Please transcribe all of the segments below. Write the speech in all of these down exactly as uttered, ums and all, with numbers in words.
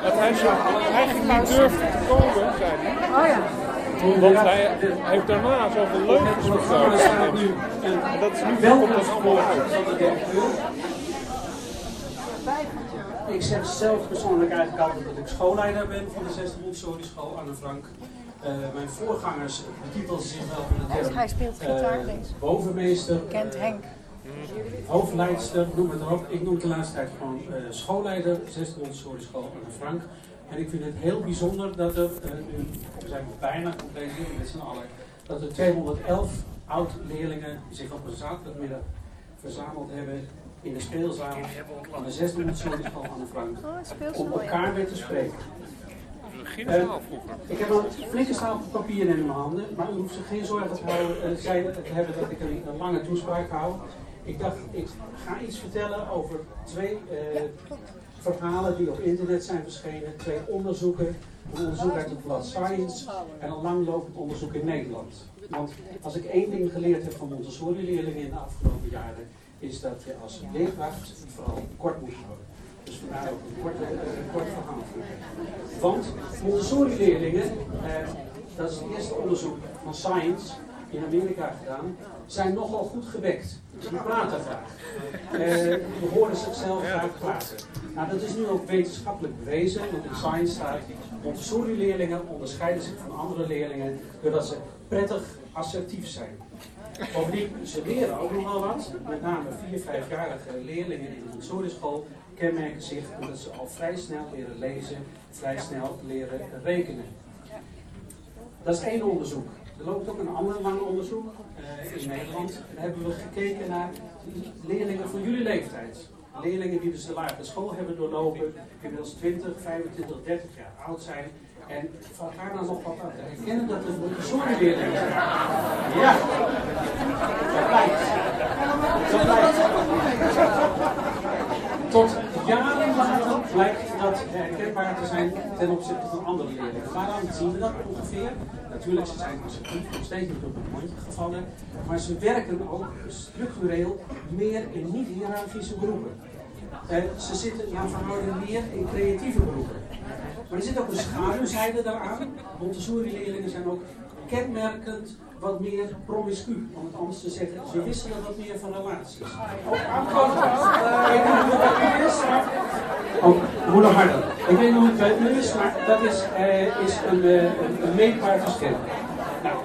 dat hij zo eigenlijk niet durfde te komen, zei hij. Oh ja. Want hij heeft daarna zoveel leugens verteld. En dat is nu wel komt dat allemaal uit. Ik zeg zelf persoonlijk eigenlijk altijd dat ik schoolleider ben van de zesde Montessori school, Anne Frank. Uh, mijn voorgangers betitelden zich wel met de term Hij speelt gitaar, uh, deze. bovenmeester, Kent Henk. hoofdleidster, noem het erop. Ik noem de laatste tijd gewoon uh, schoolleider, zesde Montessori school, Anne Frank. En ik vind het heel bijzonder dat er, uh, nu, we zijn bijna compleet hier met z'n allen, dat er tweehonderdelf oud-leerlingen zich op een zaterdagmiddag verzameld hebben in de speelzaal van de zesde Montessori school Anne Frank, om elkaar weer te spreken. Uh, ik heb een flinke stapel papier in mijn handen, maar u hoeft zich geen zorgen te, houden, uh, zijn, te hebben dat ik een, een lange toespraak hou. Ik dacht, ik ga iets vertellen over twee uh, verhalen die op internet zijn verschenen, twee onderzoeken. Een onderzoek uit het blad Science en een langlopend onderzoek in Nederland. Want als ik één ding geleerd heb van Montessori-leerlingen in de afgelopen jaren, is dat je als leerkracht vooral kort moet houden. Dus vandaar ook een kort, een kort verhaal voeren. Want Montessori-leerlingen, eh, dat is het eerste onderzoek van Science in Amerika gedaan, zijn nogal goed gewekt. Dus die praten graag. Eh, we horen zichzelf graag praten. Nou, dat is nu ook wetenschappelijk bewezen, want in Science staat, Montessori-leerlingen onderscheiden zich van andere leerlingen doordat ze prettig assertief zijn. Bovendien, ze leren ook nog wel wat. Met name vier, vijfjarige leerlingen in de Montessori-school kenmerken zich omdat ze al vrij snel leren lezen, vrij snel leren rekenen. Dat is één onderzoek. Er loopt ook een ander lang onderzoek uh, in Nederland. Daar hebben we gekeken naar leerlingen van jullie leeftijd. Leerlingen die dus de lagere school hebben doorlopen, inmiddels twintig, vijfentwintig, dertig jaar oud zijn. En van elkaar dan nog wat aan te herkennen dat het Montessori-leerlingen zijn. Ja, dat blijkt. Dat blijkt. Tot jaren later blijkt dat herkenbaar te zijn ten opzichte van andere leerlingen. Waaraan zien we dat ongeveer? Natuurlijk, ze zijn assertief, nog steeds niet op het mondje gevallen, maar ze werken ook structureel meer in niet-hiërarchische beroepen. Uh, ze zitten naar verhouding meer in creatieve beroepen. Maar er zit ook een schaduwzijde daaraan. Montessori-leerlingen zijn ook kenmerkend wat meer promiscu, om het anders te zeggen. Ze wisselen wat meer van relaties. Ook aankomend. Ik weet niet hoe dat nu is, maar... Oh, moeder harder. Ik weet niet hoe het nu is, maar dat is, uh, is een, uh, een, een meetbaar verschil. Nou.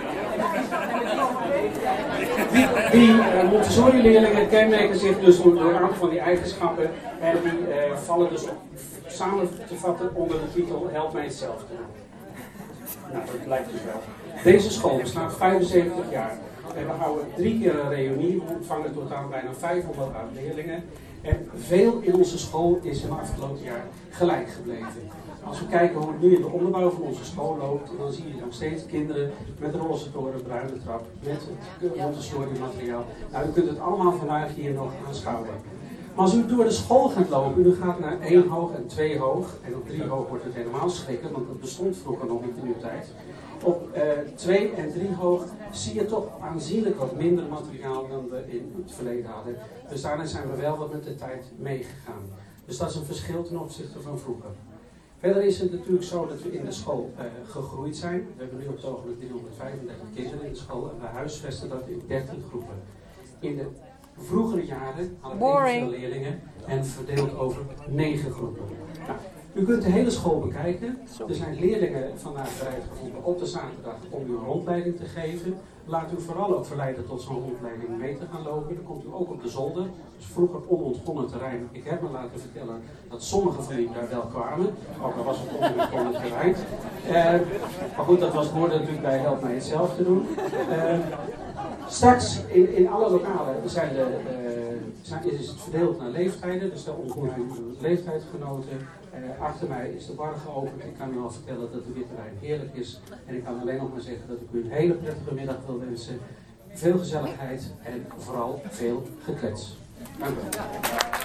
Die, die uh, Montessori-leerlingen kenmerken zich dus door een aantal van die eigenschappen en die uh, vallen dus op, samen te vatten onder de titel Help mij het zelf te doen. Nou, dat blijkt dus wel. Deze school bestaat vijfenzeventig jaar en we houden drie keer een reunie, we ontvangen totaal bijna vijfhonderd leerlingen en veel in onze school is in het afgelopen jaar gelijk gebleven. Als we kijken hoe het nu in de onderbouw van onze school loopt, dan zie je nog steeds kinderen met een roze toren, bruine trap, met het Montessori materiaal. Nou, u kunt het allemaal vandaag hier nog aanschouwen. Maar als u door de school gaat lopen, u gaat naar één hoog en twee hoog, en op drie hoog wordt het helemaal schrikken, want dat bestond vroeger nog niet in uw tijd. Op uh, twee en drie hoog zie je toch aanzienlijk wat minder materiaal dan we in het verleden hadden. Dus daarin zijn we wel wat met de tijd meegegaan. Dus dat is een verschil ten opzichte van vroeger. Verder is het natuurlijk zo dat we in de school uh, gegroeid zijn. We hebben nu op het ogenblik driehonderdvijfendertig kinderen in de school en we huisvesten dat in dertien groepen. In de vroegere jaren hadden we evenveel leerlingen en verdeeld over negen groepen. Nou, u kunt de hele school bekijken. Er zijn leerlingen vandaag bereid gevonden op de zaterdag om u een rondleiding te geven. Laat u vooral ook verleiden tot zo'n rondleiding mee te gaan lopen. Dan komt u ook op de zolder. Dus vroeger onontgonnen terrein. Ik heb me laten vertellen dat sommige van jullie daar wel kwamen. Ook al was het onontgonnen terrein. Uh, maar goed, dat was hoorde natuurlijk bij Help mij het zelf te doen. Uh, straks in, in alle lokalen zijn de, uh, zijn, is het verdeeld naar leeftijden. Dus daar ontmoet u leeftijdgenoten. Uh, achter mij is de bar geopend. Ik kan u al vertellen dat de witterijn heerlijk is. En ik kan alleen nog maar zeggen dat ik u een hele prettige middag wil wensen. Veel gezelligheid en vooral veel geklets. Dank u wel.